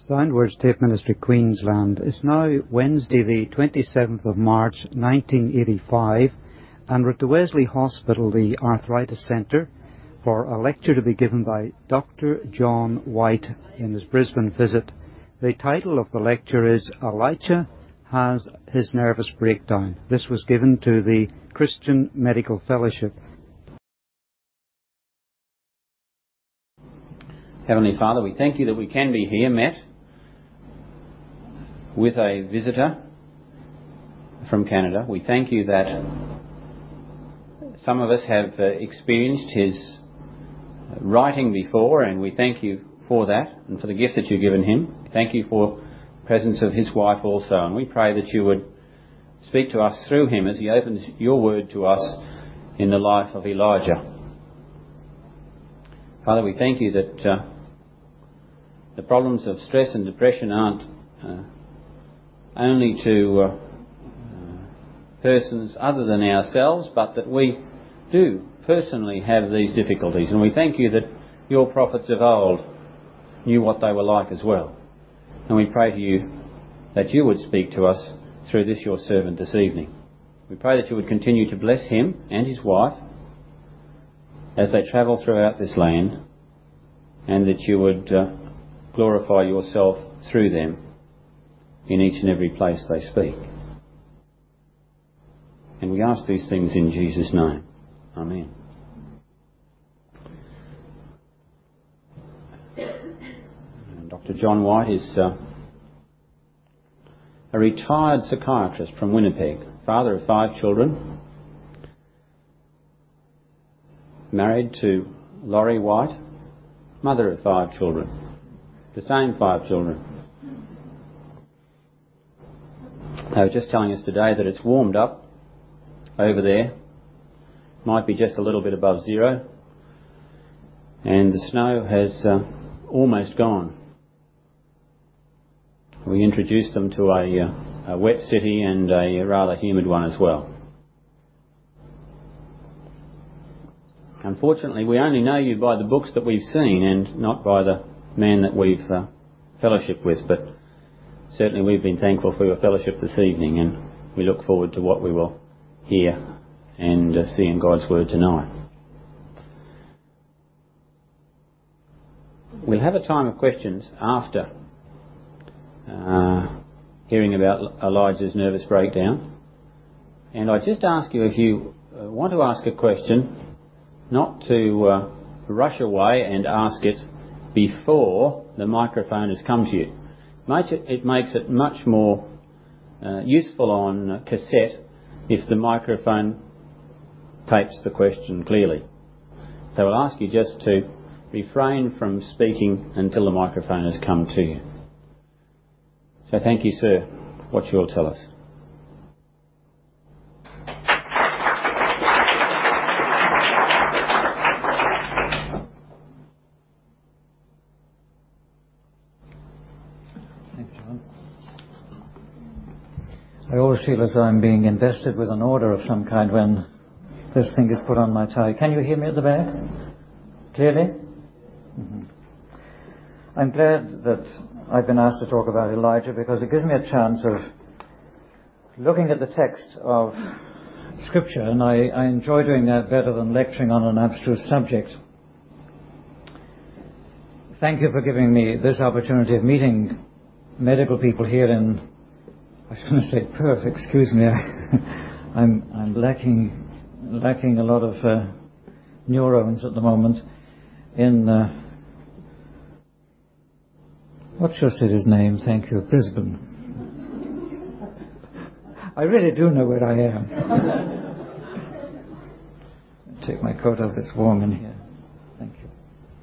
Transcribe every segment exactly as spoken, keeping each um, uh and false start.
Soundwords Tape Ministry, Queensland. It's now Wednesday the twenty-seventh of March nineteen eighty-five, and we're at the Wesley Hospital, the Arthritis Centre, for a lecture to be given by Doctor John White in his Brisbane visit. The title of the lecture is Elijah Has His Nervous Breakdown. This was given to the Christian Medical Fellowship. Heavenly Father, we thank you that we can be here met with a visitor from Canada. We thank you that some of us have uh, experienced his writing before, and we thank you for that and for the gift that you've given him. Thank you for the presence of his wife also, and we pray that you would speak to us through him as he opens your word to us in the life of Elijah. Father, we thank you that uh, the problems of stress and depression aren't uh, only to uh, uh, persons other than ourselves, but that we do personally have these difficulties. And we thank you that your prophets of old knew what they were like as well. And we pray to you that you would speak to us through this your servant this evening. We pray that you would continue to bless him and his wife as they travel throughout this land, and that you would uh, glorify yourself through them in each and every place they speak. And we ask these things in Jesus' name. Amen. And Doctor John White is uh, a retired psychiatrist from Winnipeg, father of five children, married to Laurie White, mother of five children, the same five children. They were just telling us today that it's warmed up over there, might be just a little bit above zero, and the snow has uh, almost gone. We introduced them to a, uh, a wet city and a rather humid one as well. Unfortunately, we only know you by the books that we've seen and not by the man that we've uh, fellowshiped with, but certainly we've been thankful for your fellowship this evening, and we look forward to what we will hear and uh, see in God's Word tonight. We'll have a time of questions after uh, hearing about Elijah's nervous breakdown, and I just ask you, if you uh, want to ask a question, not to uh, rush away and ask it before the microphone has come to you. It makes it much more uh, useful on cassette if the microphone tapes the question clearly. So I'll ask you just to refrain from speaking until the microphone has come to you. So thank you, sir. What you'll tell us. I always feel as though I'm being invested with an order of some kind when this thing is put on my tie. Can you hear me at the back? Clearly? Mm-hmm. I'm glad that I've been asked to talk about Elijah, because it gives me a chance of looking at the text of Scripture, and I, I enjoy doing that better than lecturing on an abstruse subject. Thank you for giving me this opportunity of meeting medical people here in, I was going to say Perth, excuse me, I, I'm, I'm lacking lacking a lot of uh, neurons at the moment in, uh, what's your city's name? Thank you, Brisbane. I really do know where I am. Take my coat off, it's warm in here. Thank you.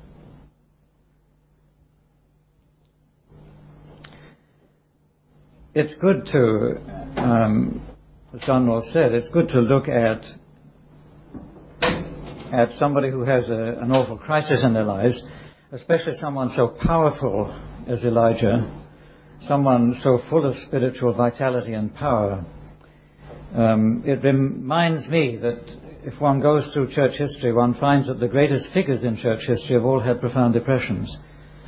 It's good to, um, as John Law said, it's good to look at at somebody who has a, an awful crisis in their lives, especially someone so powerful as Elijah, someone so full of spiritual vitality and power. Um, it reminds me that if one goes through church history, one finds that the greatest figures in church history have all had profound depressions.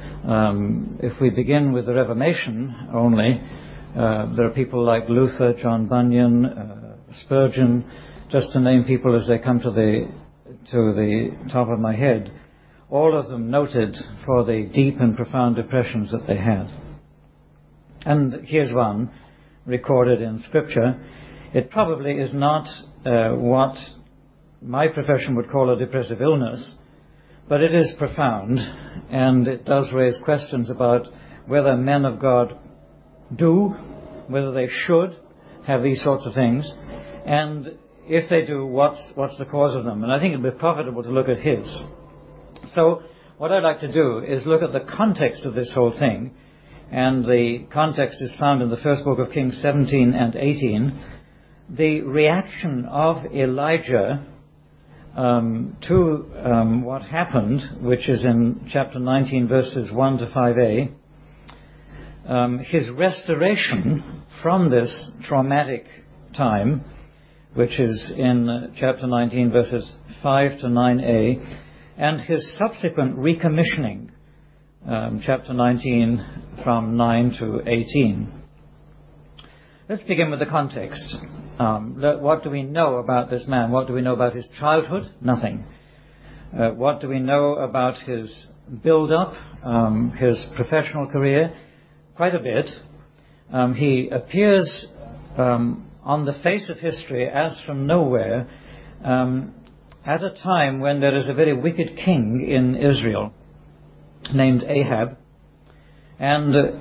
Um, if we begin with the Reformation only, uh, there are people like Luther, John Bunyan, uh, Spurgeon, just to name people as they come to the to the top of my head, all of them noted for the deep and profound depressions that they had. And here's one recorded in Scripture. It probably is not uh, what my profession would call a depressive illness, but it is profound, and it does raise questions about whether men of God do, whether they should have these sorts of things, and if they do, what's, what's the cause of them. And I think it would be profitable to look at his. So what I'd like to do is look at the context of this whole thing, and the context is found in the first book of Kings seventeen and eighteen. The reaction of Elijah um, to um, what happened, which is in chapter nineteen, verses one to five a, um, his restoration from this traumatic time, which is in uh, chapter nineteen, verses five to nine a, and his subsequent recommissioning, um, chapter nineteen, from nine to eighteen. Let's begin with the context. Um, what do we know about this man? What do we know about his childhood? Nothing. Uh, what do we know about his build-up, um, his professional career? Quite a bit. Um, he appears um, on the face of history as from nowhere, um, at a time when there is a very wicked king in Israel named Ahab. And uh,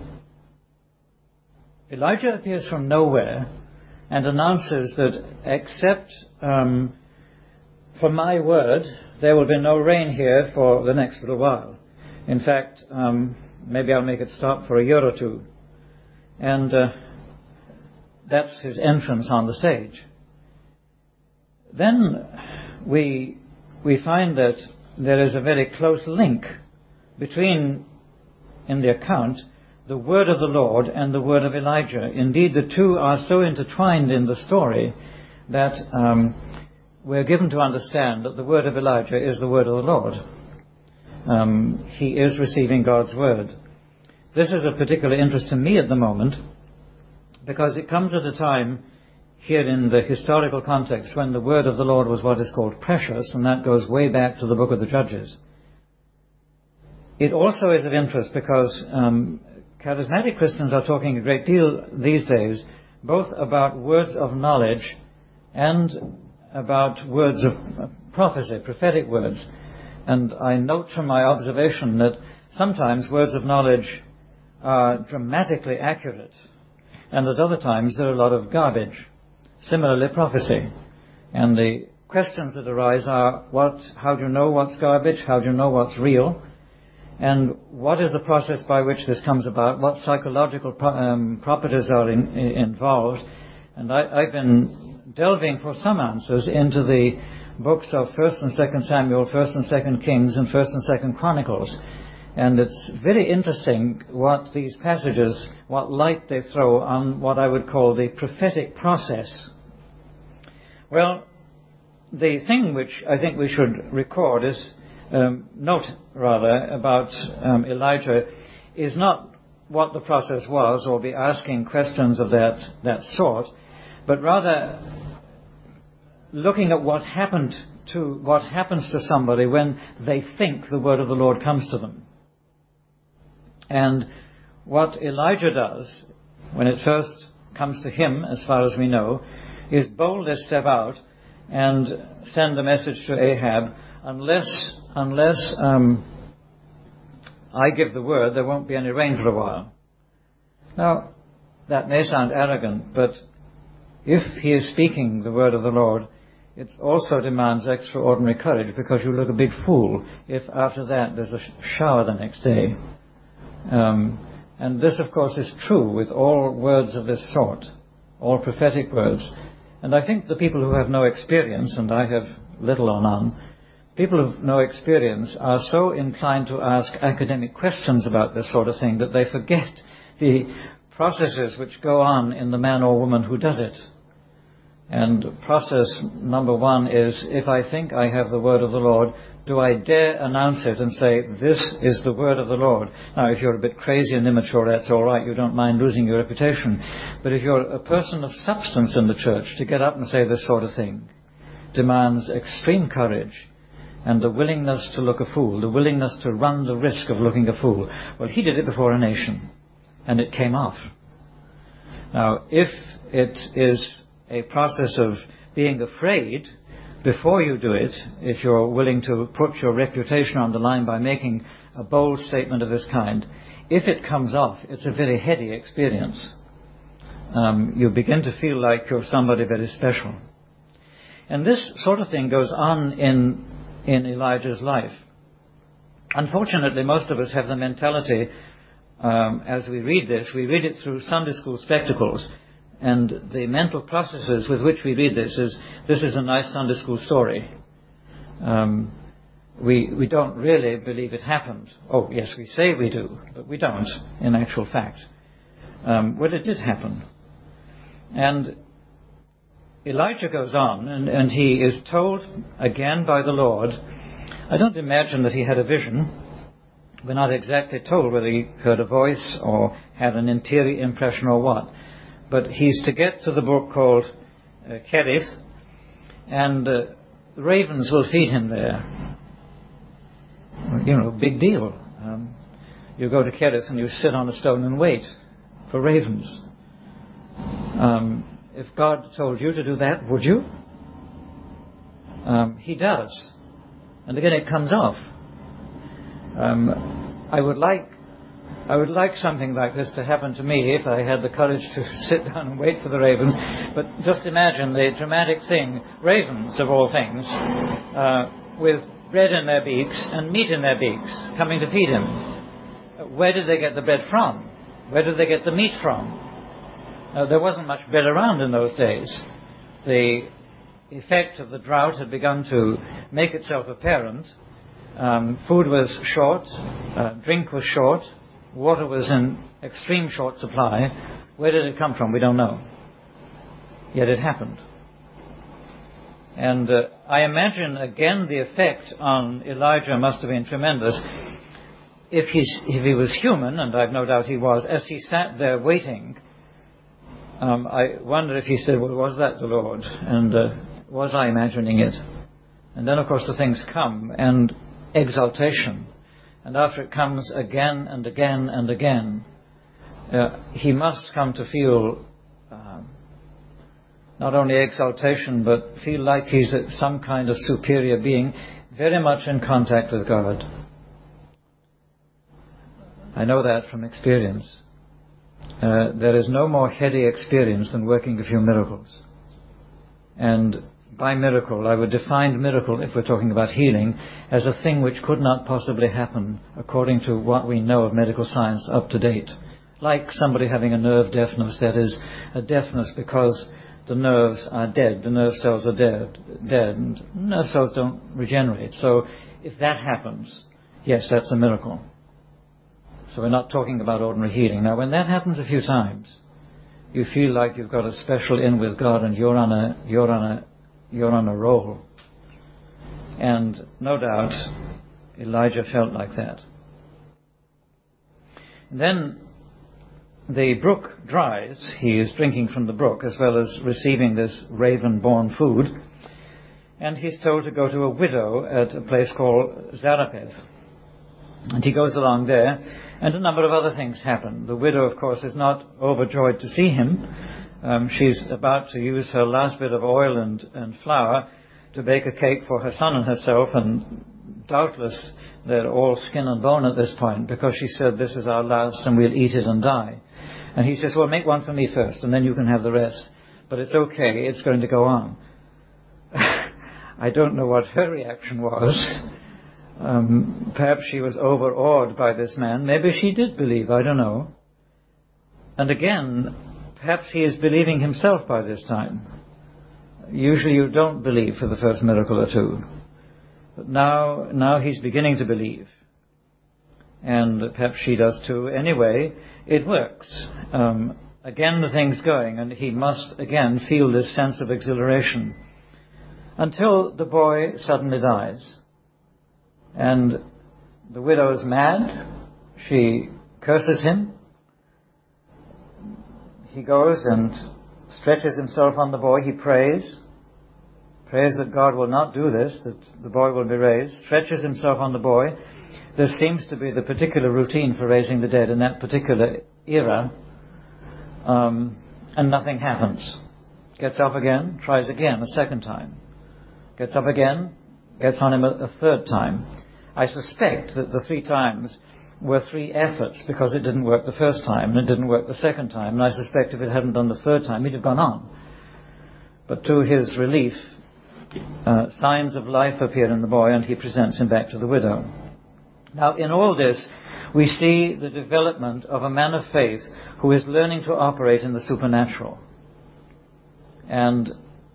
Elijah appears from nowhere and announces that except um, for my word, there will be no rain here for the next little while. In fact, um, maybe I'll make it stop for a year or two. And uh, that's his entrance on the stage. Then we we find that there is a very close link between, in the account, the word of the Lord and the word of Elijah. Indeed, the two are so intertwined in the story that um, we're given to understand that the word of Elijah is the word of the Lord. Um, he is receiving God's word. This is of particular interest to me at the moment, because it comes at a time here in the historical context when the word of the Lord was what is called precious, and that goes way back to the book of the Judges. It also is of interest because um, charismatic Christians are talking a great deal these days, both about words of knowledge and about words of prophecy, prophetic words. And I note from my observation that sometimes words of knowledge are dramatically accurate, and at other times there are a lot of garbage. Similarly, prophecy. And the questions that arise are, what, how do you know what's garbage? How do you know what's real? And what is the process by which this comes about? What psychological pro- um, properties are in, in, involved? And I, I've been delving for some answers into the books of First and Second Samuel, First and Second Kings, and First and Second Chronicles. And it's very interesting what these passages, what light they throw on what I would call the prophetic process. Well, the thing which I think we should record is, um, note rather, about um, Elijah is not what the process was, or be asking questions of that, that sort, but rather looking at what happened to, what happens to somebody when they think the word of the Lord comes to them. And what Elijah does, when it first comes to him, as far as we know, is boldly step out and send a message to Ahab, unless, unless um, I give the word, there won't be any rain for a while. Now, that may sound arrogant, but if he is speaking the word of the Lord, it also demands extraordinary courage, because you look a big fool if after that there's a shower the next day. Um, and this, of course, is true with all words of this sort, all prophetic words. And I think the people who have no experience, and I have little or none, people who have no experience are so inclined to ask academic questions about this sort of thing that they forget the processes which go on in the man or woman who does it. And process number one is, if I think I have the word of the Lord, Do I dare announce it and say, this is the word of the Lord? Now, if you're a bit crazy and immature, that's all right. You don't mind losing your reputation. But if you're a person of substance in the church, to get up and say this sort of thing demands extreme courage and the willingness to look a fool, the willingness to run the risk of looking a fool. Well, he did it before a nation, and it came off. Now, if it is a process of being afraid before you do it, if you're willing to put your reputation on the line by making a bold statement of this kind, if it comes off, it's a very heady experience. Um, you begin to feel like you're somebody very special. And this sort of thing goes on in, in Elijah's life. Unfortunately, most of us have the mentality, um, as we read this, we read it through Sunday school spectacles. And the mental processes with which we read this is, this is a nice Sunday school story. Um, we, we don't really believe it happened. Oh, yes, we say we do, but we don't, in actual fact. Um, well, it did happen. And Elijah goes on, and, and he is told again by the Lord. I don't imagine that he had a vision. We're not exactly told whether he heard a voice or had an interior impression or what. But he's to get to the brook called uh, Kerith, and uh, ravens will feed him there. You know, big deal. Um, you go to Kerith and you sit on a stone and wait for ravens. Um, if God told you to do that, would you? Um, he does. And again, it comes off. Um, I would like I would like something like this to happen to me if I had the courage to sit down and wait for the ravens. But just imagine the dramatic thing, ravens of all things, uh, with bread in their beaks and meat in their beaks, coming to feed him. Where did they get the bread from? Where did they get the meat from? Uh, there wasn't much bread around in those days. The effect of the drought had begun to make itself apparent. Um, food was short, uh, drink was short, water was in extreme short supply. Where did it come from? We don't know. Yet it happened. And uh, I imagine, again, the effect on Elijah must have been tremendous. If, he's, if he was human, and I've no doubt he was, as he sat there waiting, um, I wonder if he said, well, was that the Lord? And uh, was I imagining it? And then, of course, the things come, and exaltation. And after it comes again and again and again, uh, he must come to feel uh, not only exaltation, but feel like he's some kind of superior being, very much in contact with God. I know that from experience. Uh, there is no more heady experience than working a few miracles. And by miracle, I would define miracle, if we're talking about healing, as a thing which could not possibly happen according to what we know of medical science up to date. Like somebody having a nerve deafness, that is, a deafness because the nerves are dead, the nerve cells are dead, dead, and nerve cells don't regenerate. So if that happens, yes, that's a miracle. So we're not talking about ordinary healing. Now, when that happens a few times, you feel like you've got a special in with God, and you're on a you're on a You're on a roll. And no doubt Elijah felt like that. And then the brook dries. He is drinking from the brook as well as receiving this raven-born food. And he's told to go to a widow at a place called Zarephath. And he goes along there, and a number of other things happen. The widow, of course, is not overjoyed to see him. Um, she's about to use her last bit of oil and, and flour to bake a cake for her son and herself, and doubtless they're all skin and bone at this point, because she said, this is our last and we'll eat it and die. And he says, well, make one for me first and then you can have the rest. But it's okay, it's going to go on. I don't know what her reaction was. Um, perhaps she was overawed by this man. Maybe she did believe, I don't know. And again, perhaps he is believing himself by this time. Usually you don't believe for the first miracle or two. But now, now he's beginning to believe. And perhaps she does too. Anyway, it works. Um, again, the thing's going, and he must again feel this sense of exhilaration. Until the boy suddenly dies. And the widow is mad. She curses him. He goes and stretches himself on the boy. He prays. Prays that God will not do this, that the boy will be raised. Stretches himself on the boy. This seems to be the particular routine for raising the dead in that particular era. Um, and nothing happens. Gets up again, tries again a second time. Gets up again, gets on him a, a third time. I suspect that the three times were three efforts because it didn't work the first time and it didn't work the second time. And I suspect if it hadn't done the third time, he'd have gone on. But to his relief, uh, signs of life appear in the boy and he presents him back to the widow. Now, in all this, we see the development of a man of faith who is learning to operate in the supernatural. And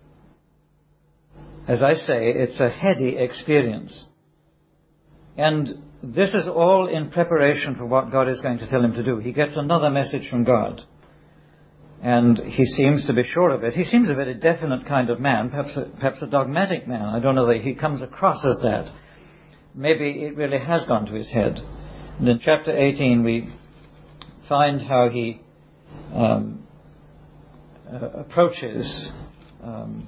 as I say, it's a heady experience. And this is all in preparation for what God is going to tell him to do. He gets another message from God. And he seems to be sure of it. He seems a very definite kind of man, perhaps a, perhaps a dogmatic man. I don't know that he comes across as that. Maybe it really has gone to his head. And in chapter eighteen we find how he um, uh, approaches um,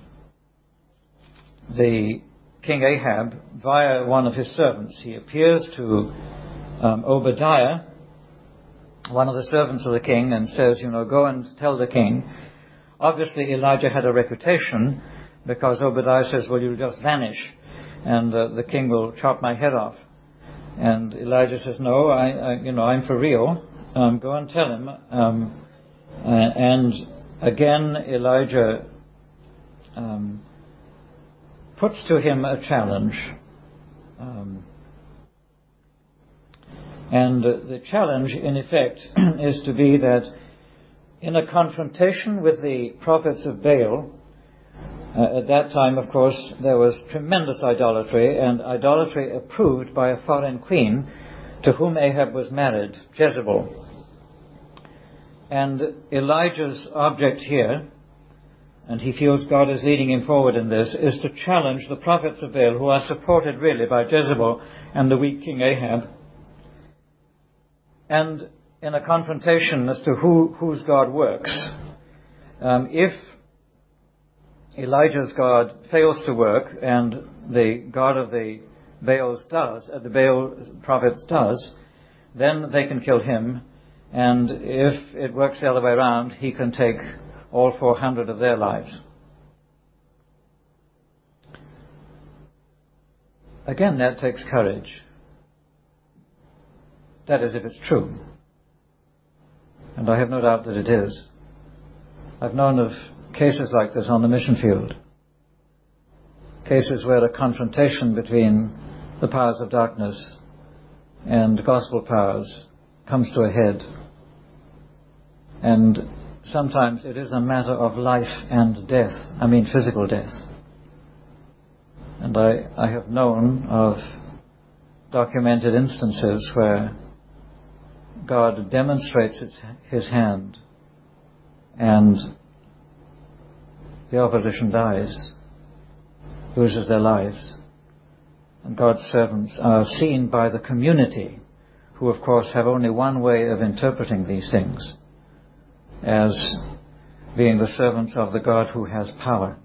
the King Ahab via one of his servants. He appears to um, Obadiah, one of the servants of the king, and says, you know, go and tell the king. Obviously Elijah had a reputation because Obadiah says, well, you'll just vanish and uh, the king will chop my head off. And Elijah says, no, I, I you know, I'm for real. Um, go and tell him. Um, uh, and again, Elijah um, puts to him a challenge. Um, and uh, the challenge, in effect, is to be that in a confrontation with the prophets of Baal, Uh, at that time, of course, there was tremendous idolatry, and idolatry approved by a foreign queen to whom Ahab was married, Jezebel. And Elijah's object here, and he feels God is leading him forward in this, is to challenge the prophets of Baal, who are supported really by Jezebel and the weak King Ahab, and in a confrontation as to who whose God works. Um, if Elijah's God fails to work, and the God of the Baals does, uh, the Baal prophets does, then they can kill him, and if it works the other way around, he can take all four hundred of their lives. Again, that takes courage. That is, if it's true. And I have no doubt that it is. I've known of cases like this on the mission field. Cases where a confrontation between the powers of darkness and gospel powers comes to a head. And sometimes it is a matter of life and death. I mean physical death. And I, I have known of documented instances where God demonstrates its, his hand and the opposition dies, loses their lives. And God's servants are seen by the community, who of course have only one way of interpreting these things, as being the servants of the God who has power.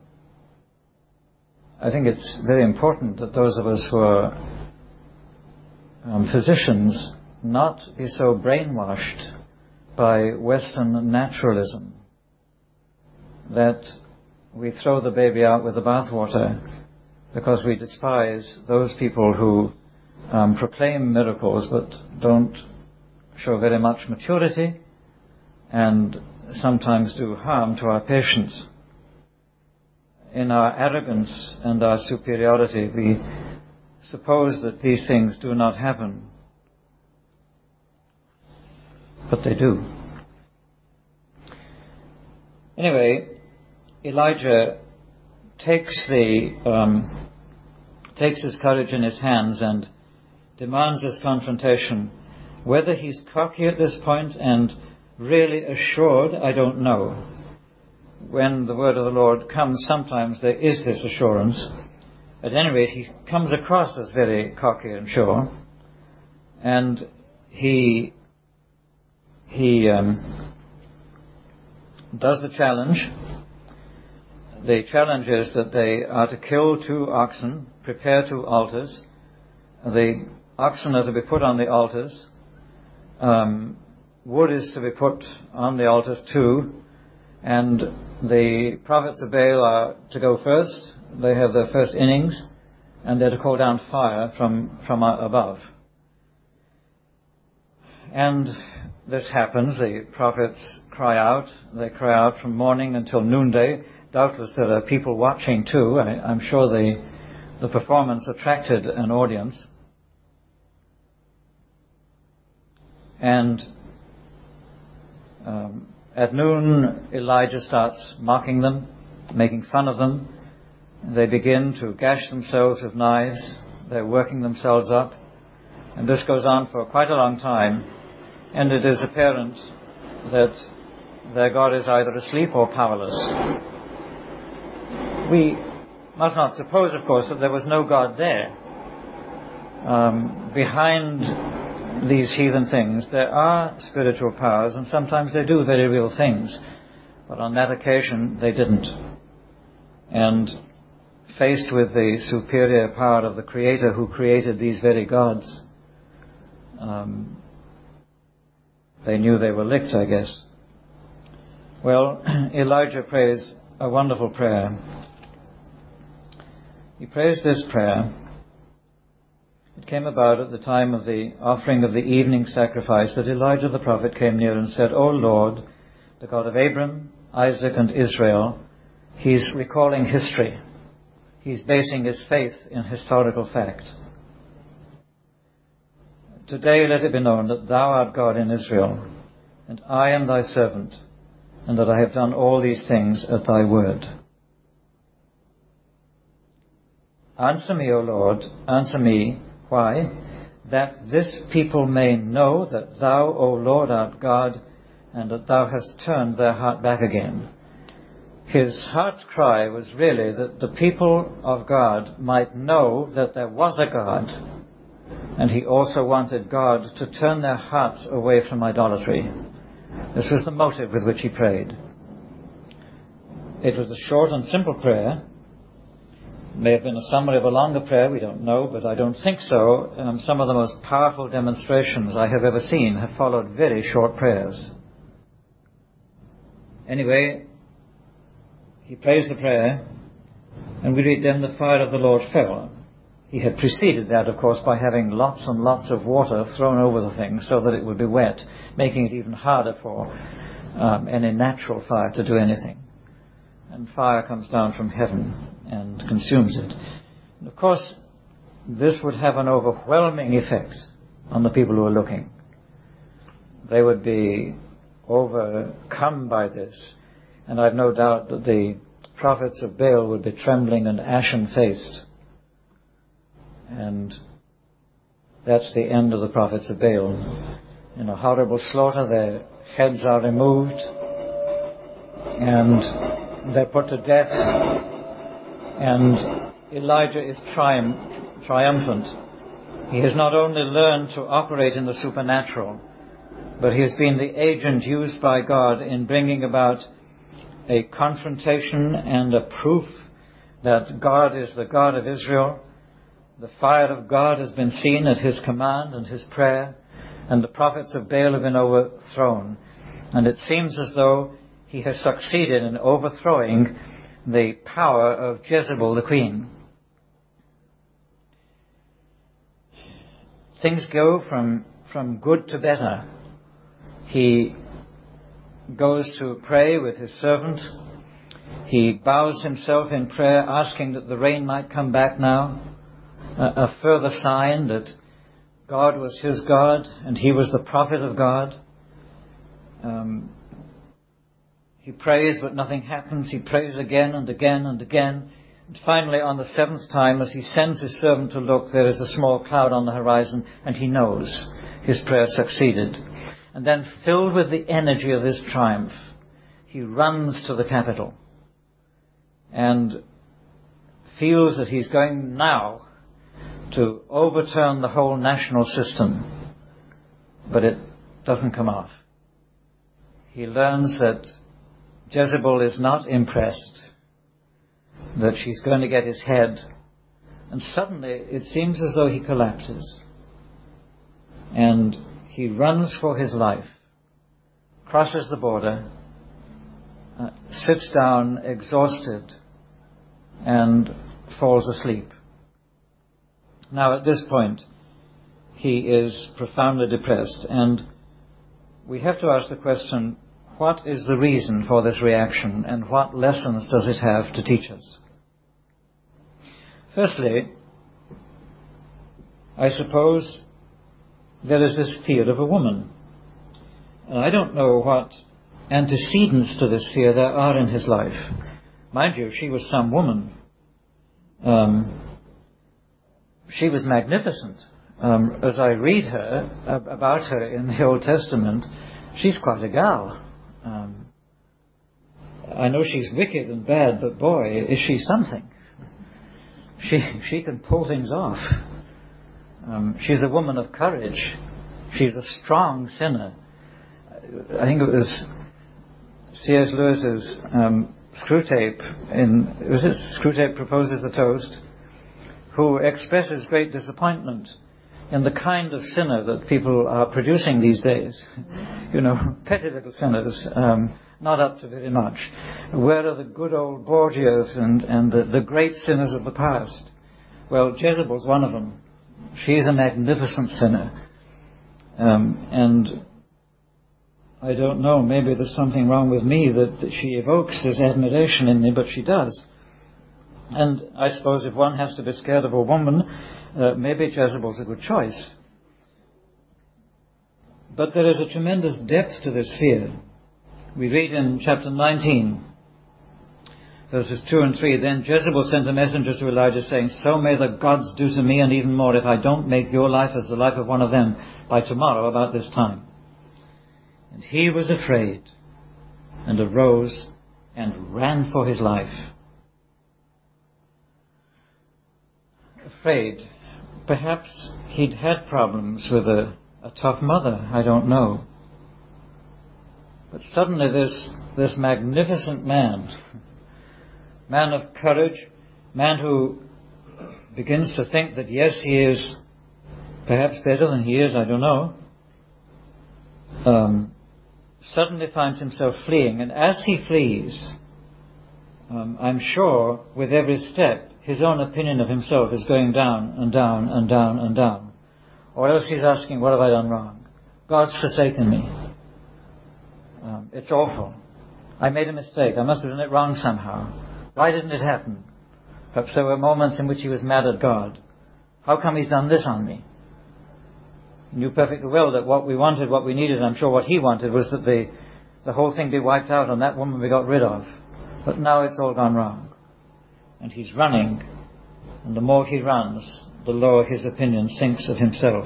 I think it's very important that those of us who are um, physicians not be so brainwashed by Western naturalism that we throw the baby out with the bathwater because we despise those people who um, proclaim miracles but don't show very much maturity and sometimes do harm to our patients. In our arrogance and our superiority, we suppose that these things do not happen. But they do. Anyway, Elijah takes the um, takes his courage in his hands and demands this confrontation. Whether he's cocky at this point and really assured, I don't know. When the word of the Lord comes, sometimes there is this assurance. At any rate, he comes across as very cocky and sure, and he he um, does the challenge. The challenge is that they are to kill two oxen, prepare two altars. The oxen are to be put on the altars. Um, wood is to be put on the altars too. And the prophets of Baal are to go first. They have their first innings. And they're to call down fire from, from above. And this happens. The prophets cry out. They cry out from morning until noonday. Doubtless there are people watching too. I, I'm sure the, the performance attracted an audience. And um, at noon, Elijah starts mocking them, making fun of them. They begin to gash themselves with knives. They're working themselves up. And this goes on for quite a long time. And it is apparent that their God is either asleep or powerless. We must not suppose, of course, that there was no God there. Um, behind these heathen things, there are spiritual powers, and sometimes they do very real things. But on that occasion, they didn't. And faced with the superior power of the Creator who created these very gods, um, they knew they were licked, I guess. Well, Elijah prays a wonderful prayer. He prays this prayer. It came about at the time of the offering of the evening sacrifice that Elijah the prophet came near and said, O Lord, the God of Abram, Isaac, and Israel. He's recalling history. He's basing his faith in historical fact. Today let it be known that thou art God in Israel, and I am thy servant, and that I have done all these things at thy word. Answer me, O Lord, answer me. Why? That this people may know that thou, O Lord, art God, and that thou hast turned their heart back again. His heart's cry was really that the people of God might know that there was a God, and he also wanted God to turn their hearts away from idolatry. This was the motive with which he prayed. It was a short and simple prayer. It may have been a summary of a longer prayer, we don't know, but I don't think so. Um, some of the most powerful demonstrations I have ever seen have followed very short prayers. Anyway, he prays the prayer, and we read, then the fire of the Lord fell. He had preceded that, of course, by having lots and lots of water thrown over the thing so that it would be wet, making it even harder for um, any natural fire to do anything. And fire comes down from heaven and consumes it. And of course, this would have an overwhelming effect on the people who are looking. They would be overcome by this. And I've no doubt that the prophets of Baal would be trembling and ashen-faced. And that's the end of the prophets of Baal. In a horrible slaughter, their heads are removed and they're put to death. And Elijah is triumph, triumphant. He has not only learned to operate in the supernatural, but he has been the agent used by God in bringing about a confrontation and a proof that God is the God of Israel. The fire of God has been seen at his command and his prayer, and the prophets of Baal have been overthrown. And it seems as though he has succeeded in overthrowing the power of Jezebel the queen. Things go from, from good to better. He goes to pray with his servant. He bows himself in prayer, asking that the rain might come back now. A, a further sign that God was his God and he was the prophet of God. Um, he prays, but nothing happens. He prays again and again and again. And finally, on the seventh time, as he sends his servant to look, there is a small cloud on the horizon, and he knows his prayer succeeded. And then, filled with the energy of his triumph, he runs to the capital. And feels that he's going now to overturn the whole national system, but it doesn't come off. He learns that Jezebel is not impressed, that she's going to get his head, and suddenly it seems as though he collapses. And he runs for his life, crosses the border, uh, sits down exhausted, and falls asleep. Now at this point, he is profoundly depressed, and we have to ask the question, what is the reason for this reaction, and what lessons does it have to teach us? Firstly, I suppose there is this fear of a woman. And I don't know what antecedents to this fear there are in his life. Mind you, she was some woman. Um, she was magnificent. Um, as I read her, uh, about her in the Old Testament, she's quite a gal. Um, I know she's wicked and bad, but boy, is she something. She she can pull things off. Um, she's a woman of courage. She's a strong sinner. I think it was C S Lewis's um, Screwtape in was it Screwtape Proposes a Toast, who expresses great disappointment in the kind of sinner that people are producing these days. You know, petty little sinners, um, not up to very much. Where are the good old Borgias and, and the, the great sinners of the past? Well, Jezebel's one of them. She's a magnificent sinner. Um, and I don't know, maybe there's something wrong with me that, that she evokes this admiration in me, but she does. And I suppose if one has to be scared of a woman, uh, maybe Jezebel's a good choice. But there is a tremendous depth to this fear. We read in chapter nineteen, verses two and three, Then Jezebel sent a messenger to Elijah saying, So may the gods do to me and even more if I don't make your life as the life of one of them by tomorrow about this time. And he was afraid and arose and ran for his life. Afraid. Perhaps he'd had problems with a, a tough mother, I don't know. But suddenly this, this magnificent man, man of courage, man who begins to think that yes, he is perhaps better than he is, I don't know, um, suddenly finds himself fleeing. And as he flees, um, I'm sure with every step, his own opinion of himself is going down and down and down and down. Or else he's asking, what have I done wrong? God's forsaken me. Um, it's awful. I made a mistake. I must have done it wrong somehow. Why didn't it happen? Perhaps there were moments in which he was mad at God. How come he's done this on me? He knew perfectly well that what we wanted, what we needed, I'm sure what he wanted was that the, the whole thing be wiped out and that woman be got rid of. But now it's all gone wrong. And he's running, and the more he runs, the lower his opinion sinks of himself.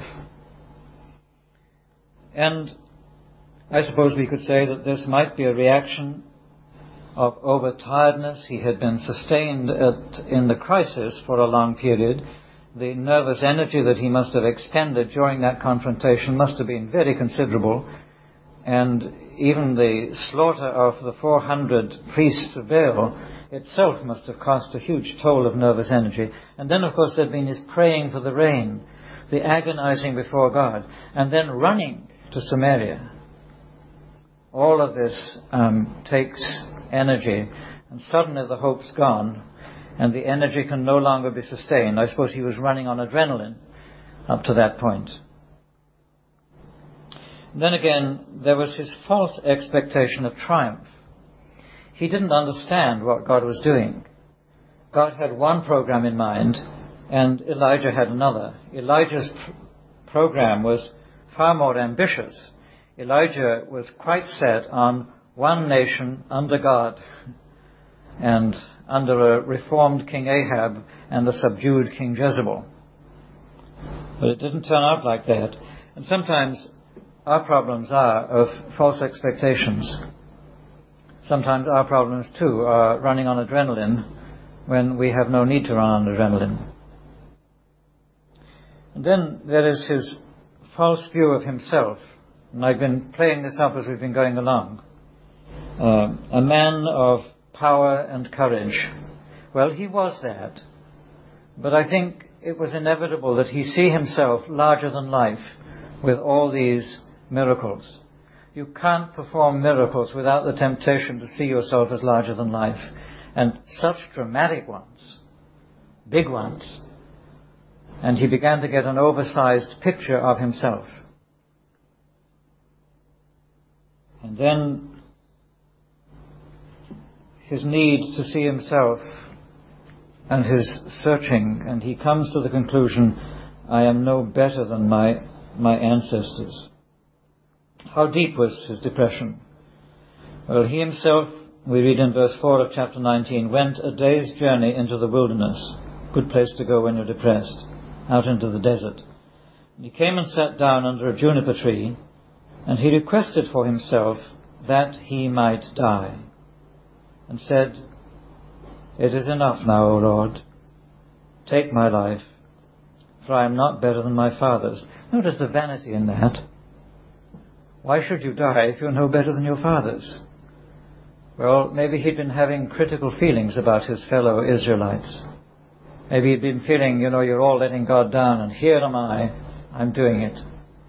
And I suppose we could say that this might be a reaction of overtiredness. He had been sustained at, in the crisis for a long period. The nervous energy that he must have expended during that confrontation must have been very considerable. And even the slaughter of the four hundred priests of Baal itself must have cost a huge toll of nervous energy. And then, of course, there'd been his praying for the rain, the agonizing before God, and then running to Samaria. All of this um, takes energy, and suddenly the hope's gone, and the energy can no longer be sustained. I suppose he was running on adrenaline up to that point. And then again, there was his false expectation of triumph. He didn't understand what God was doing. God had one program in mind, and Elijah had another. Elijah's pr- program was far more ambitious. Elijah was quite set on one nation under God and under a reformed King Ahab and a subdued King Jezebel. But it didn't turn out like that. And sometimes our problems are of false expectations. Sometimes our problems, too, are running on adrenaline when we have no need to run on adrenaline. And then there is his false view of himself. And I've been playing this up as we've been going along. Uh, a man of power and courage. Well, he was that. But I think it was inevitable that he see himself larger than life with all these miracles. You can't perform miracles without the temptation to see yourself as larger than life. And such dramatic ones, big ones. And he began to get an oversized picture of himself. And then his need to see himself and his searching, and he comes to the conclusion, I am no better than my, my ancestors. How deep was his depression? Well, he himself, we read in verse four of chapter nineteen, went a day's journey into the wilderness. Good place to go when you're depressed, out into the desert. And he came and sat down under a juniper tree, and he requested for himself that he might die, and said, It is enough now, O Lord. Take my life, for I am not better than my fathers. Notice the vanity in that. Why should you die if you're no better than your fathers? Well, maybe he'd been having critical feelings about his fellow Israelites. Maybe he'd been feeling, you know, you're all letting God down, and here am I, I'm doing it.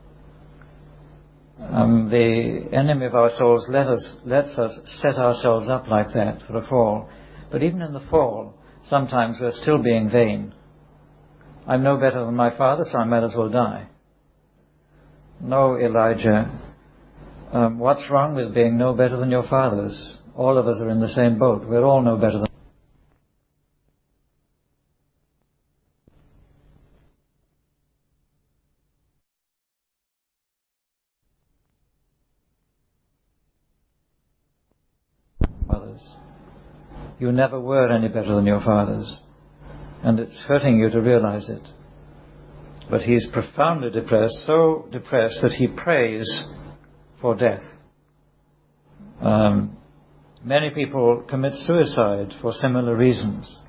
Um, the enemy of our souls let us, lets us set ourselves up like that for a fall. But even in the fall, sometimes we're still being vain. I'm no better than my father, so I might as well die. No, Elijah. Um, what's wrong with being no better than your fathers? All of us are in the same boat. We're all no better than fathers. You never were any better than your fathers. And it's hurting you to realize it. But he's profoundly depressed, so depressed that he prays for death. Um, many people commit suicide for similar reasons.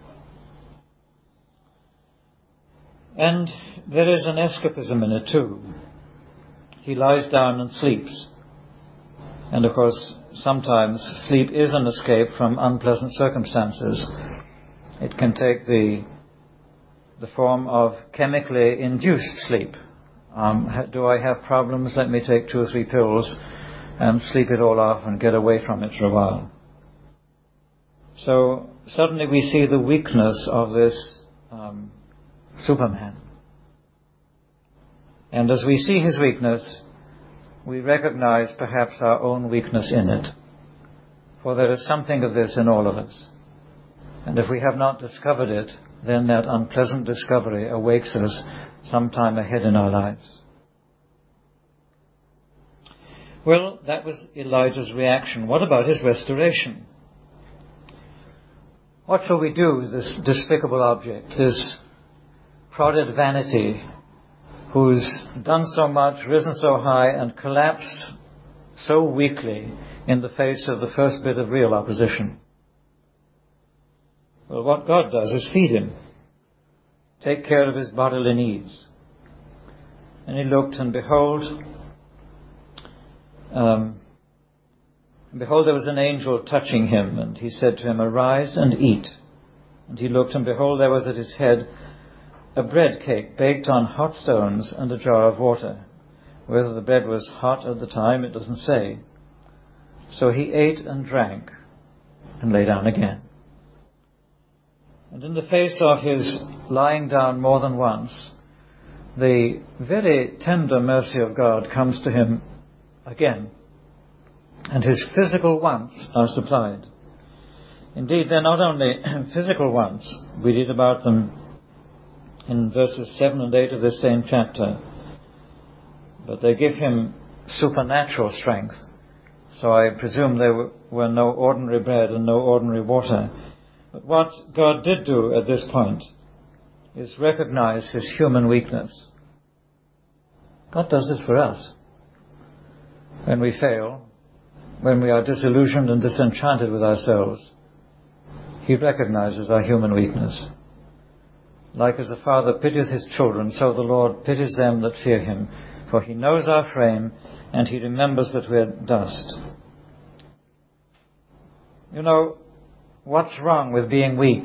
And there is an escapism in it too. He lies down and sleeps. And of course, sometimes sleep is an escape from unpleasant circumstances. It can take the the form of chemically induced sleep. Um, do I have problems? Let me take two or three pills and sleep it all off and get away from it for a while. So suddenly we see the weakness of this um, Superman. And as we see his weakness, we recognize perhaps our own weakness in it. For there is something of this in all of us. And if we have not discovered it, then that unpleasant discovery awakes us sometime ahead in our lives. Well, that was Elijah's reaction. What about his restoration? What shall we do with this despicable object, this prodded vanity, who's done so much, risen so high, and collapsed so weakly in the face of the first bit of real opposition? Well, what God does is feed him, take care of his bodily needs. And he looked, and behold, um, behold, there was an angel touching him, and he said to him, Arise and eat. And he looked, and behold, there was at his head a bread cake baked on hot stones and a jar of water. Whether the bread was hot at the time, it doesn't say. So he ate and drank and lay down again. And in the face of his lying down more than once, the very tender mercy of God comes to him again, and his physical wants are supplied. Indeed, they're not only physical wants. We read about them in verses seven and eight of this same chapter, but they give him supernatural strength. So I presume there were no ordinary bread and no ordinary water. But what God did do at this point is recognize his human weakness. God does this for us. When we fail, when we are disillusioned and disenchanted with ourselves, He recognizes our human weakness. Like as the Father pitieth his children, so the Lord pities them that fear him. For he knows our frame, and he remembers that we are dust. You know, what's wrong with being weak?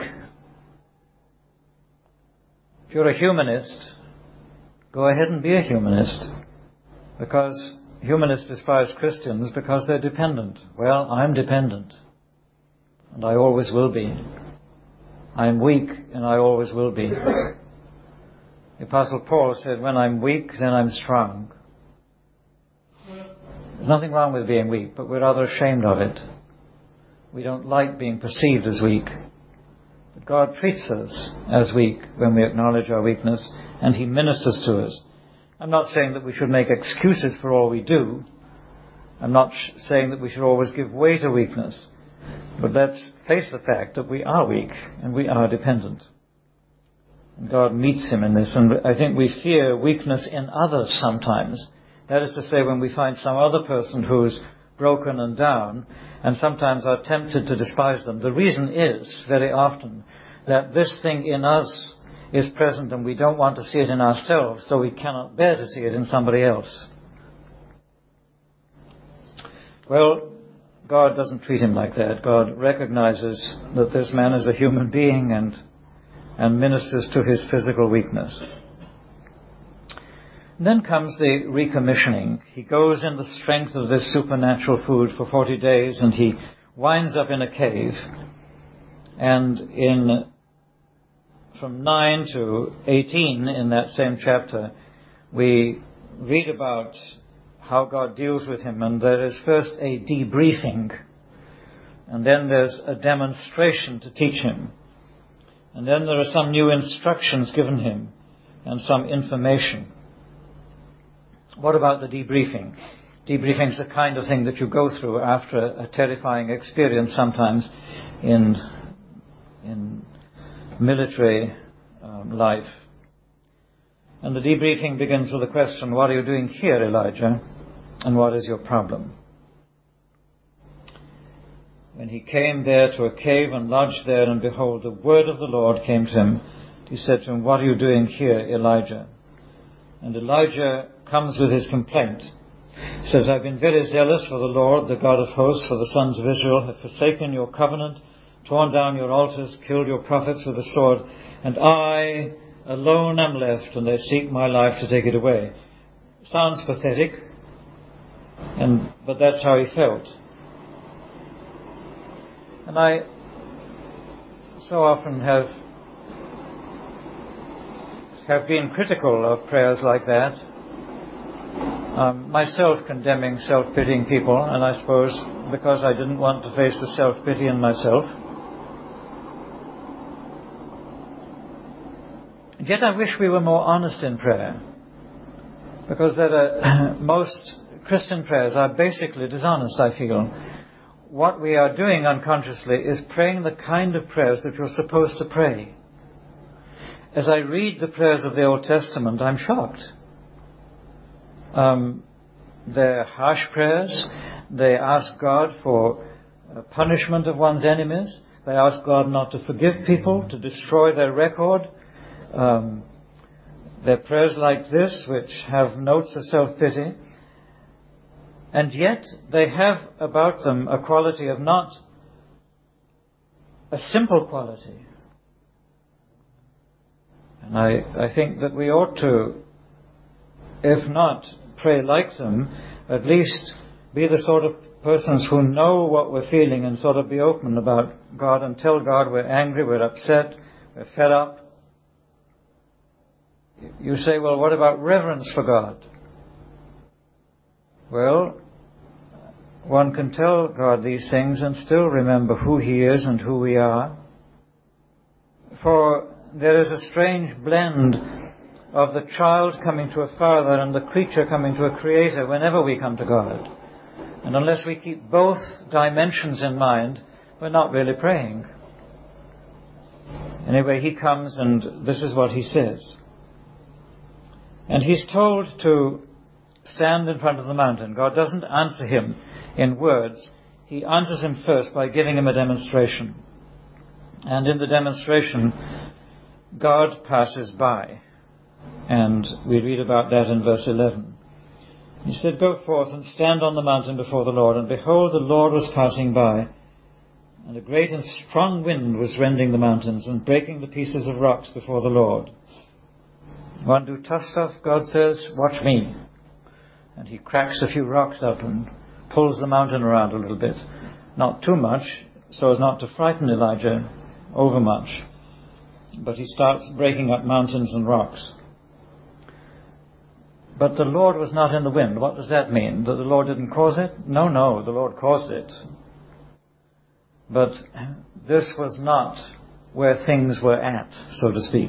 If you're a humanist, go ahead and be a humanist. Because humanists despise Christians because they're dependent. Well, I'm dependent. And I always will be. I'm weak, and I always will be. The Apostle Paul said, when I'm weak, then I'm strong. There's nothing wrong with being weak, but we're rather ashamed of it. We don't like being perceived as weak. But God treats us as weak when we acknowledge our weakness, and He ministers to us. I'm not saying that we should make excuses for all we do. I'm not sh- saying that we should always give way to weakness. But let's face the fact that we are weak and we are dependent. And God meets him in this. And I think we fear weakness in others sometimes. That is to say, when we find some other person who's broken and down, and sometimes are tempted to despise them. The reason is, very often, that this thing in us is present and we don't want to see it in ourselves, so we cannot bear to see it in somebody else. Well, God doesn't treat him like that. God recognizes that this man is a human being and and ministers to his physical weakness. And then comes the recommissioning. He goes in the strength of this supernatural food for forty days, and he winds up in a cave. And in from nine to eighteen in that same chapter, we read about how God deals with him, and there is first a debriefing, and then there's a demonstration to teach him, and then there are some new instructions given him, and some information. What about the debriefing? Debriefing is the kind of thing that you go through after a terrifying experience, sometimes in in military um, life. And the debriefing begins with the question, what are you doing here, Elijah? And what is your problem? When he came there to a cave and lodged there, and behold, the word of the Lord came to him. He said to him, what are you doing here, Elijah? And Elijah comes with his complaint. He says, I've been very zealous for the Lord, the God of hosts, for the sons of Israel have forsaken your covenant, torn down your altars, killed your prophets with the sword, and I alone am left, and they seek my life to take it away. Sounds pathetic, and but that's how he felt. And I so often have have been critical of prayers like that, um, myself condemning self-pitying people, and I suppose because I didn't want to face the self-pity in myself. And yet I wish we were more honest in prayer, because there are most Christian prayers are basically dishonest, I feel. What we are doing unconsciously is praying the kind of prayers that you're supposed to pray. As I read the prayers of the Old Testament, I'm shocked. Um, they're harsh prayers. They ask God for uh, punishment of one's enemies. They ask God not to forgive people, to destroy their record. Um, they're prayers like this, which have notes of self-pity. And yet they have about them a quality of not a simple quality. And I, I think that we ought to, if not pray like them, at least be the sort of persons who know what we're feeling and sort of be open about God and tell God we're angry, we're upset, we're fed up. You say, well, what about reverence for God? Well, one can tell God these things and still remember who He is and who we are. For there is a strange blend of the child coming to a father and the creature coming to a creator whenever we come to God. And unless we keep both dimensions in mind, we're not really praying. Anyway, He comes and this is what He says. And He's told to stand in front of the mountain. God doesn't answer him in words. He answers him first by giving him a demonstration. And in the demonstration, God passes by. And we read about that in verse eleven. He said, "Go forth and stand on the mountain before the Lord. And behold, the Lord was passing by. And a great and strong wind was rending the mountains and breaking the pieces of rocks before the Lord. Want to do tough stuff? God says, watch me." And he cracks a few rocks up and pulls the mountain around a little bit. Not too much, so as not to frighten Elijah overmuch. But he starts breaking up mountains and rocks. But the Lord was not in the wind. What does that mean? That the Lord didn't cause it? No, no, the Lord caused it. But this was not where things were at, so to speak.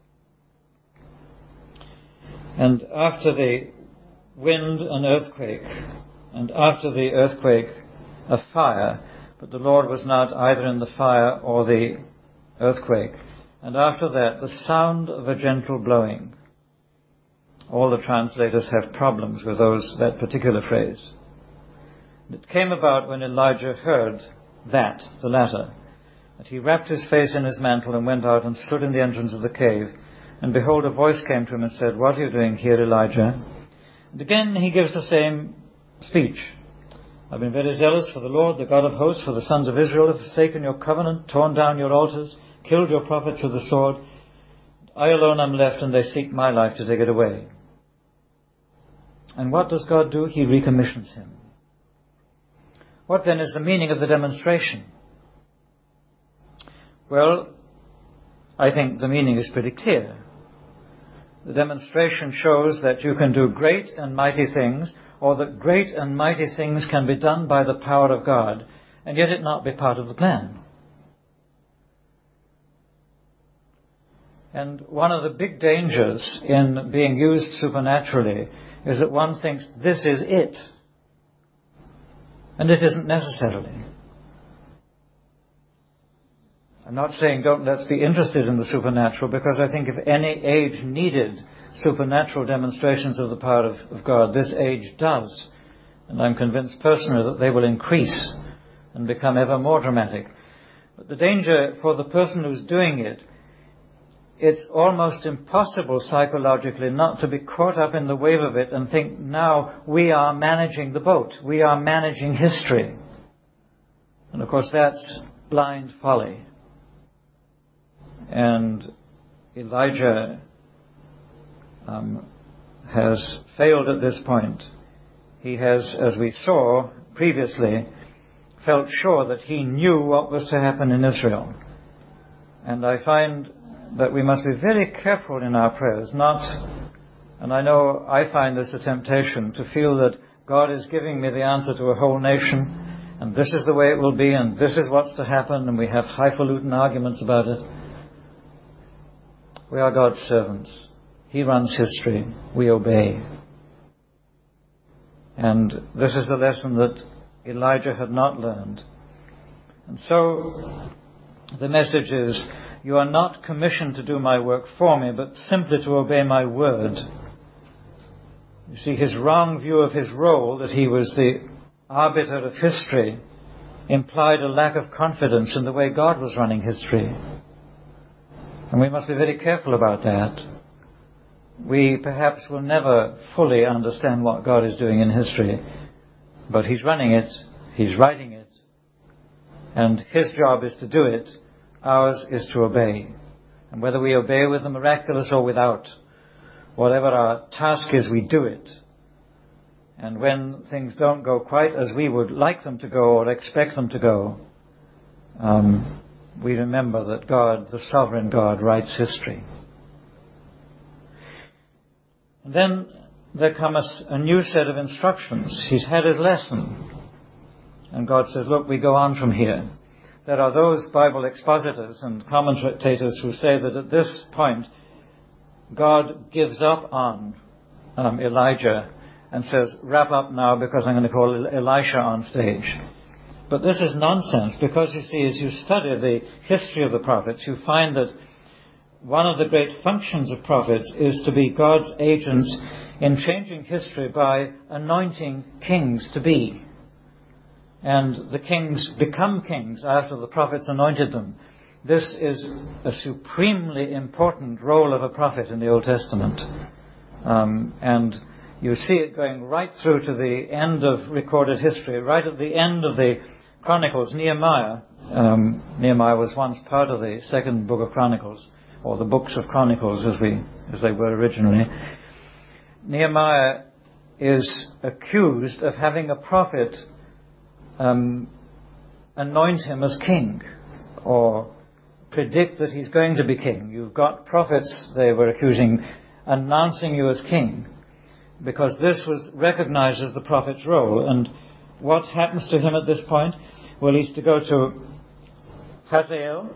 And after the wind, an earthquake, and after the earthquake, a fire, but the Lord was not either in the fire or the earthquake. And after that, the sound of a gentle blowing. All the translators have problems with those that particular phrase. It came about when Elijah heard that, the latter, that he wrapped his face in his mantle and went out and stood in the entrance of the cave. And behold, a voice came to him and said, "What are you doing here, Elijah?" And again he gives the same speech. "I've been very zealous for the Lord, the God of hosts, for the sons of Israel have forsaken your covenant, torn down your altars, killed your prophets with the sword. I alone am left, and they seek my life to take it away." And what does God do? He recommissions him. What then is the meaning of the demonstration? Well, I think the meaning is pretty clear. The demonstration shows that you can do great and mighty things, or that great and mighty things can be done by the power of God, and yet it not be part of the plan. And one of the big dangers in being used supernaturally is that one thinks this is it. And it isn't necessarily. I'm not saying don't let's be interested in the supernatural, because I think if any age needed supernatural demonstrations of the power of, of God, this age does. And I'm convinced personally that they will increase and become ever more dramatic. But the danger for the person who's doing it, it's almost impossible psychologically not to be caught up in the wave of it and think, now we are managing the boat. We are managing history. And of course that's blind folly. And Elijah um, has failed at this point. He has, as we saw previously, felt sure that he knew what was to happen in Israel. And I find that we must be very careful in our prayers, not, and I know I find this a temptation, to feel that God is giving me the answer to a whole nation, and this is the way it will be, and this is what's to happen, and we have highfalutin arguments about it. We are God's servants. He runs history. We obey. And this is the lesson that Elijah had not learned. And so the message is, you are not commissioned to do my work for me, but simply to obey my word. You see, his wrong view of his role, that he was the arbiter of history, implied a lack of confidence in the way God was running history. And we must be very careful about that. We perhaps will never fully understand what God is doing in history, but He's running it, He's writing it, and His job is to do it. Ours is to obey. And whether we obey with the miraculous or without, whatever our task is, we do it. And when things don't go quite as we would like them to go or expect them to go, um, we remember that God, the sovereign God, writes history. And then there comes a new set of instructions. He's had his lesson. And God says, look, we go on from here. There are those Bible expositors and commentators who say that at this point, God gives up on um, Elijah and says, wrap up now because I'm going to call Elisha on stage. But this is nonsense, because you see, as you study the history of the prophets, you find that one of the great functions of prophets is to be God's agents in changing history by anointing kings to be. And the kings become kings after the prophets anointed them. This is a supremely important role of a prophet in the Old Testament. Um, and you see it going right through to the end of recorded history, right at the end of the Chronicles. Nehemiah, um, Nehemiah was once part of the second book of Chronicles, or the books of Chronicles as we as they were originally. Nehemiah is accused of having a prophet um, anoint him as king, or predict that he's going to be king. You've got prophets, they were accusing, announcing you as king, because this was recognized as the prophet's role. And what happens to him at this point? Well, he's to go to Hazael,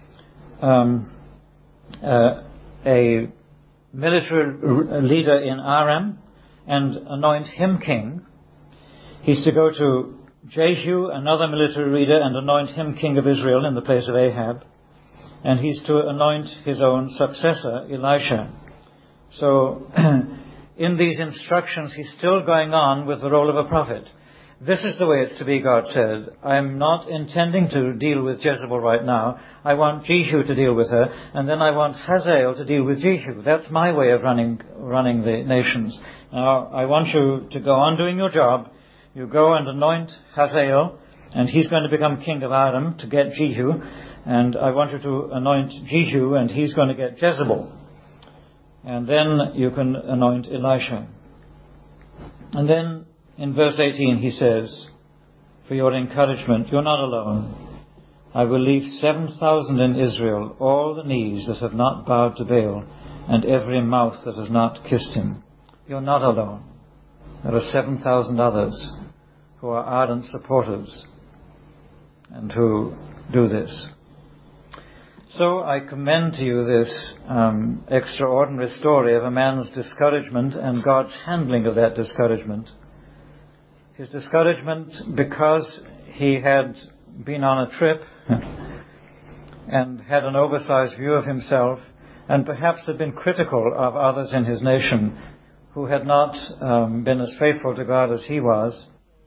um, uh, a military leader in Aram, and anoint him king. He's to go to Jehu, another military leader, and anoint him king of Israel in the place of Ahab. And he's to anoint his own successor, Elisha. So, in these instructions, he's still going on with the role of a prophet. This is the way it's to be, God said. I'm not intending to deal with Jezebel right now. I want Jehu to deal with her, and then I want Hazael to deal with Jehu. That's my way of running running the nations. Now, I want you to go on doing your job. You go and anoint Hazael, and he's going to become king of Aram to get Jehu. And I want you to anoint Jehu, and he's going to get Jezebel. And then you can anoint Elisha. And then in verse eighteen he says, for your encouragement, you're not alone. I will leave seven thousand in Israel, all the knees that have not bowed to Baal, and every mouth that has not kissed him. You're not alone. There are seven thousand others who are ardent supporters and who do this. So I commend to you this um, extraordinary story of a man's discouragement and God's handling of that discouragement. His discouragement because he had been on a trip and had an oversized view of himself, and perhaps had been critical of others in his nation who had not um, been as faithful to God as he was.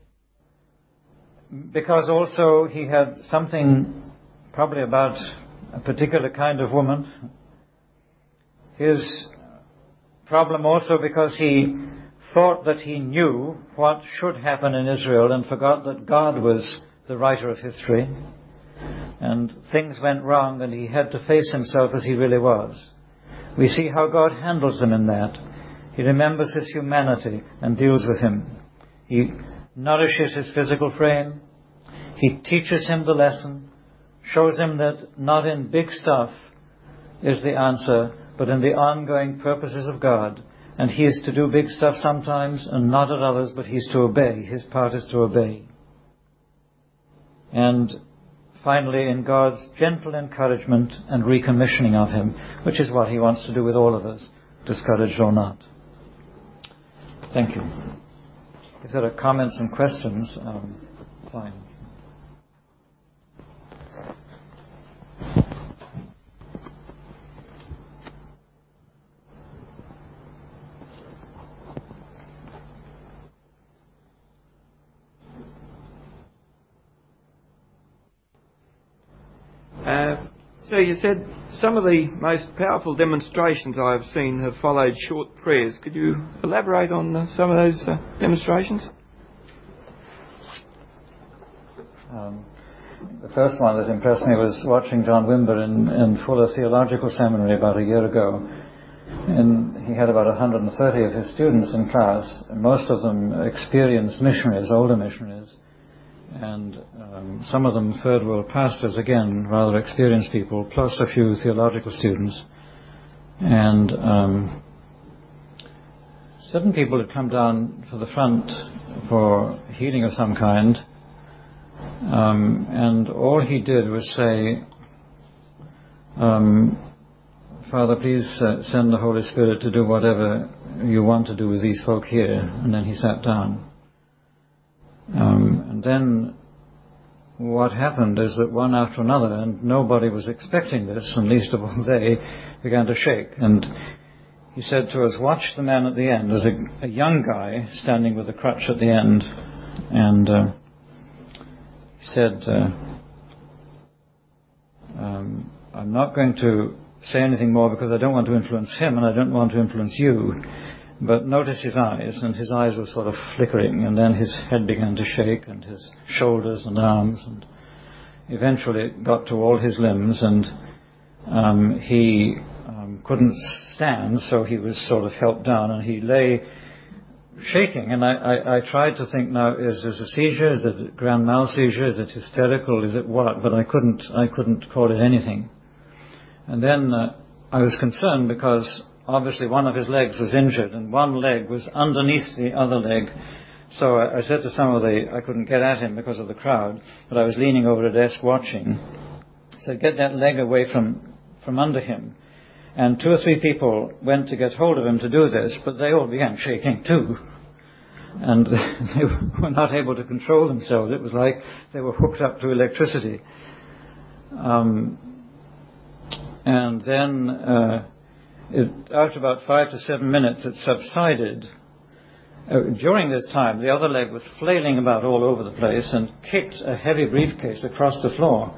Because also he had something probably about a particular kind of woman. His problem also because he thought that he knew what should happen in Israel and forgot that God was the writer of history. And things went wrong and he had to face himself as he really was. We see how God handles him in that. He remembers his humanity and deals with him. He nourishes his physical frame. He teaches him the lesson, shows him that not in big stuff is the answer, but in the ongoing purposes of God. And he is to do big stuff sometimes and not at others, but he's to obey. His part is to obey. And finally, in God's gentle encouragement and recommissioning of him, which is what he wants to do with all of us, discouraged or not. Thank you. If there are comments and questions, um, fine. Uh, so you said some of the most powerful demonstrations I've seen have followed short prayers. Could you elaborate on uh, some of those uh, demonstrations? Um, the first one that impressed me was watching John Wimber in, in Fuller Theological Seminary about a year ago. And he had about one hundred thirty of his students in class, and most of them experienced missionaries, older missionaries. And um, some of them third world pastors, again, rather experienced people, plus a few theological students. And um, certain people had come down to the front for healing of some kind. Um, and all he did was say, um, Father, please uh, send the Holy Spirit to do whatever you want to do with these folk here. And then he sat down. Um, and then what happened is that one after another, and nobody was expecting this, and least of all they, began to shake. And he said to us, watch the man at the end. There's a, a young guy standing with a crutch at the end. And uh, he said, uh, um, I'm not going to say anything more because I don't want to influence him and I don't want to influence you. But notice his eyes, and his eyes were sort of flickering, and then his head began to shake, and his shoulders and arms, and eventually it got to all his limbs, and um, he um, couldn't stand, so he was sort of helped down, and he lay shaking. And I, I, I tried to think, now, is this a seizure? Is it a grand mal seizure? Is it hysterical? Is it what? But I couldn't, I couldn't call it anything. And then uh, I was concerned because obviously one of his legs was injured and one leg was underneath the other leg. So I, I said to some of the, I couldn't get at him because of the crowd, but I was leaning over a desk watching. I said, get that leg away from, from under him. And two or three people went to get hold of him to do this, but they all began shaking too. And they were not able to control themselves. It was like they were hooked up to electricity. Um, and then uh, it, after about five to seven minutes, it subsided. Uh, during this time, the other leg was flailing about all over the place and kicked a heavy briefcase across the floor.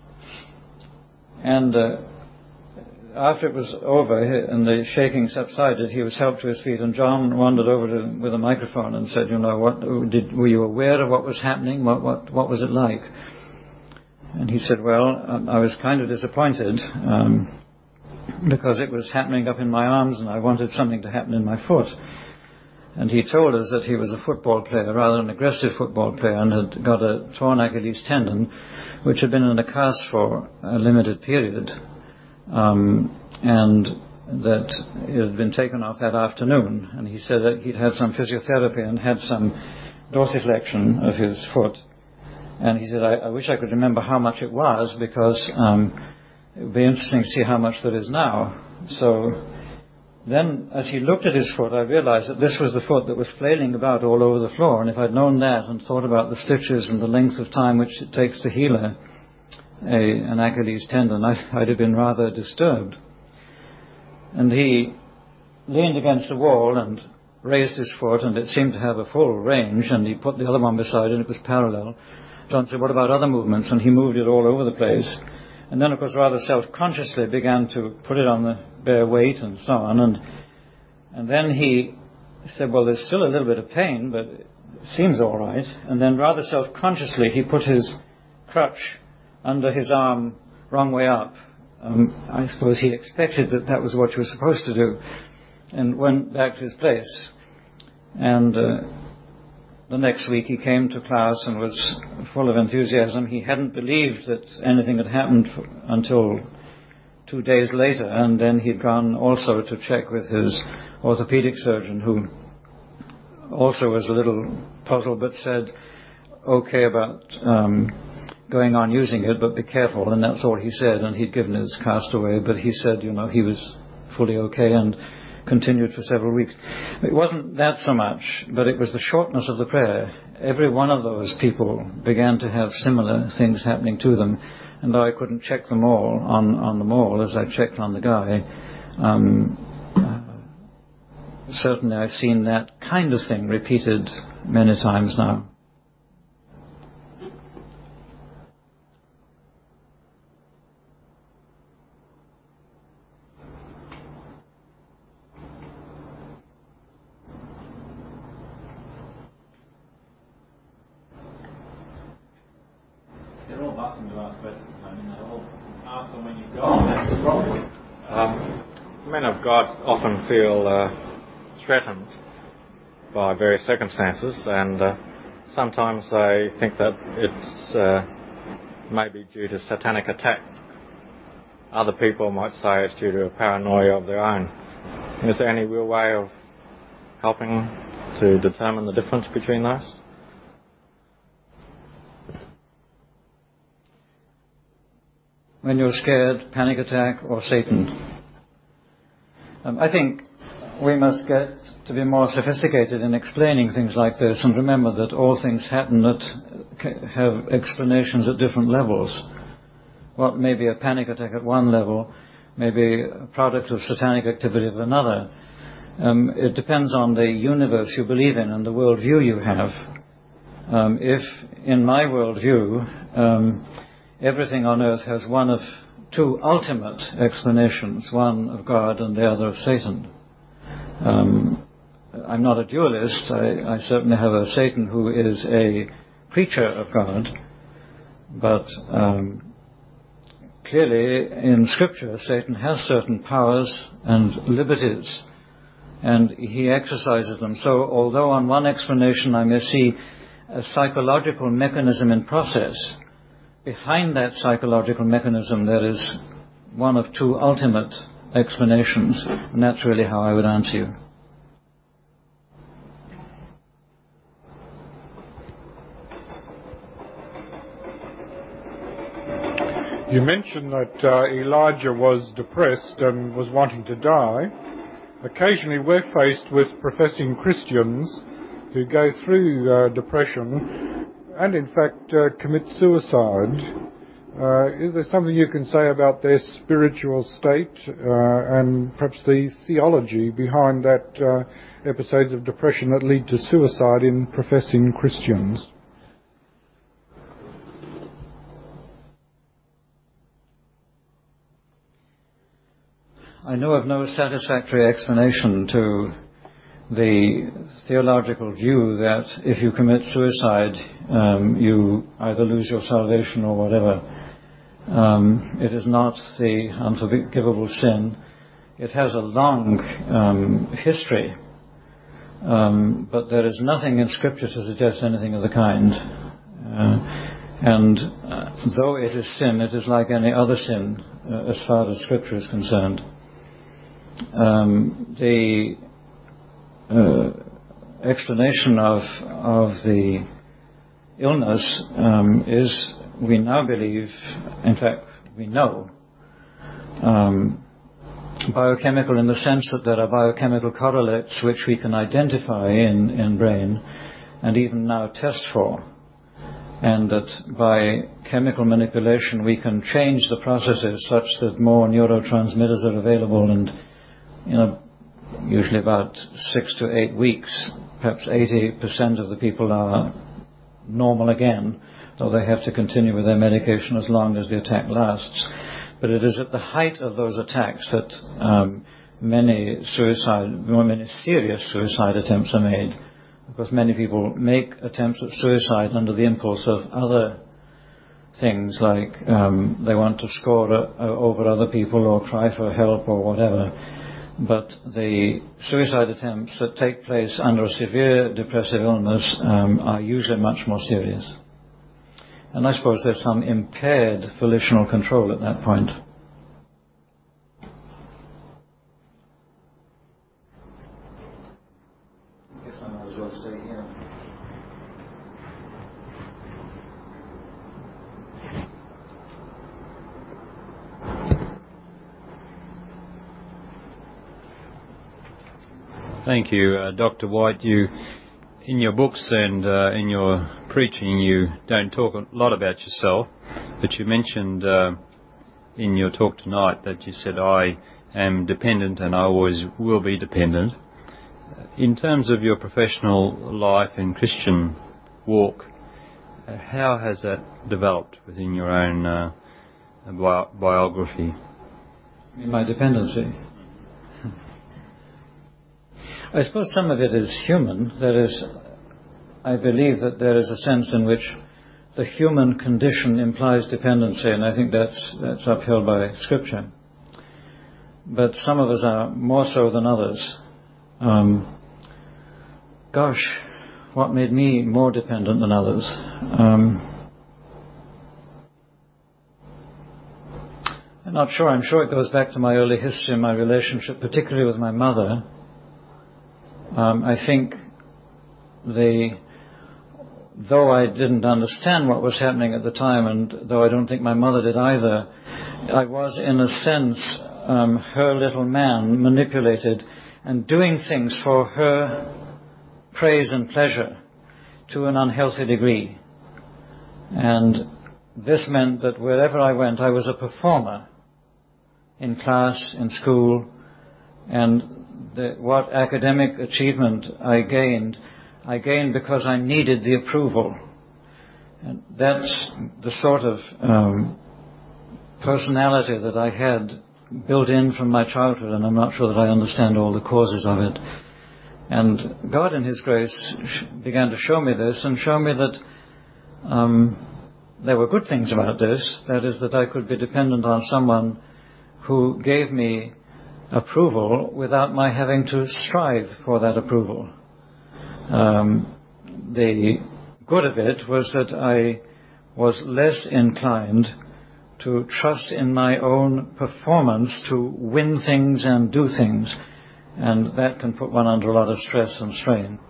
And uh, after it was over and the shaking subsided, he was helped to his feet, and John wandered over to him with a microphone and said, you know, what did, were you aware of what was happening? What, what, what was it like? And he said, well, um, I was kind of disappointed um, because it was happening up in my arms and I wanted something to happen in my foot. And he told us that he was a football player, rather an aggressive football player, and had got a torn Achilles tendon, which had been in a cast for a limited period. Um, and that it had been taken off that afternoon. And he said that he'd had some physiotherapy and had some dorsiflexion of his foot. And he said, I, I wish I could remember how much it was, because um, it would be interesting to see how much there is now. So then, as he looked at his foot, I realized that this was the foot that was flailing about all over the floor. And if I'd known that and thought about the stitches and the length of time which it takes to heal a, a, an Achilles tendon, I, I'd have been rather disturbed. And he leaned against the wall and raised his foot, and it seemed to have a full range, and he put the other one beside it, and it was parallel. John said, what about other movements? And he moved it all over the place. And then, of course, rather self-consciously began to put it on the bare weight and so on. And and then he said, well, there's still a little bit of pain, but it seems all right. And then rather self-consciously, he put his crutch under his arm wrong way up. Um, I suppose he expected that that was what you were supposed to do, and went back to his place. And uh, the next week he came to class and was full of enthusiasm. He hadn't believed that anything had happened for, until two days later, and then he'd gone also to check with his orthopedic surgeon, who also was a little puzzled but said okay about um, going on using it, but be careful, and that's all he said. And he'd given his cast away, but he said, you know, he was fully okay, and continued for several weeks. It wasn't that so much, but it was the shortness of the prayer. Every one of those people began to have similar things happening to them, and though I couldn't check them all on, on them all as I checked on the guy, um, uh, certainly I've seen that kind of thing repeated many times now. Um, men of God often feel uh, threatened by various circumstances, and uh, sometimes they think that it's uh, maybe due to satanic attack. Other people might say it's due to a paranoia of their own. Is there any real way of helping to determine the difference between those? When you're scared, panic attack, or Satan. Um, I think we must get to be more sophisticated in explaining things like this, and remember that all things happen that have explanations at different levels. What may be a panic attack at one level may be a product of satanic activity of another. Um, it depends on the universe you believe in and the worldview you have. Um, if, in my worldview, um, everything on earth has one of two ultimate explanations, one of God and the other of Satan. Um, I'm not a dualist. I, I certainly have a Satan who is a creature of God, but um, clearly in Scripture Satan has certain powers and liberties, and he exercises them. So although on one explanation I may see a psychological mechanism in process, behind that psychological mechanism there is one of two ultimate explanations, and that's really how I would answer you. You mentioned that uh, Elijah was depressed and was wanting to die. Occasionally we're faced with professing Christians who go through uh, depression and in fact uh, commit suicide. Uh, is there something you can say about their spiritual state uh, and perhaps the theology behind that uh, episodes of depression that lead to suicide in professing Christians? I know of no satisfactory explanation to the theological view that if you commit suicide, um, you either lose your salvation or whatever. Um, it is not the unforgivable sin. It has a long um, history, um, but there is nothing in Scripture to suggest anything of the kind. Uh, and uh, though it is sin, it is like any other sin uh, as far as Scripture is concerned. Um, the uh, explanation of of the illness um, is, we now believe, in fact, we know, um, biochemical in the sense that there are biochemical correlates which we can identify in, in brain and even now test for, and that by chemical manipulation we can change the processes such that more neurotransmitters are available, and you know, usually about six to eight weeks, perhaps eighty percent of the people are normal again, though they have to continue with their medication as long as the attack lasts. But it is at the height of those attacks that um, many suicide, many serious suicide attempts are made. Because many people make attempts at suicide under the impulse of other things, like um, they want to score uh, over other people or cry for help or whatever. But the suicide attempts that take place under a severe depressive illness um, are usually much more serious. And I suppose there's some impaired volitional control at that point. I guess I might as well stay here. Thank you, uh, Doctor White. You, in your books and uh, in your preaching, you don't talk a lot about yourself, but you mentioned uh, in your talk tonight that you said, I am dependent and I always will be dependent. In terms of your professional life and Christian walk, uh, how has that developed within your own uh, bi- biography? In my dependency? I suppose some of it is human. There is, I believe that there is a sense in which the human condition implies dependency, and I think that's that's upheld by Scripture. But some of us are more so than others. Um, gosh, what made me more dependent than others? Um, I'm not sure. I'm sure it goes back to my early history and my relationship, particularly with my mother. Um, I think the, though I didn't understand what was happening at the time, and though I don't think my mother did either, I was in a sense um, her little man, manipulated and doing things for her praise and pleasure to an unhealthy degree. And this meant that wherever I went, I was a performer in class, in school, and The, what academic achievement I gained, I gained because I needed the approval. And that's the sort of um, personality that I had built in from my childhood, and I'm not sure that I understand all the causes of it. And God in His grace began to show me this and show me that um, there were good things about this. That is, that I could be dependent on someone who gave me approval without my having to strive for that approval. Um, the good of it was that I was less inclined to trust in my own performance to win things and do things, and that can put one under a lot of stress and strain.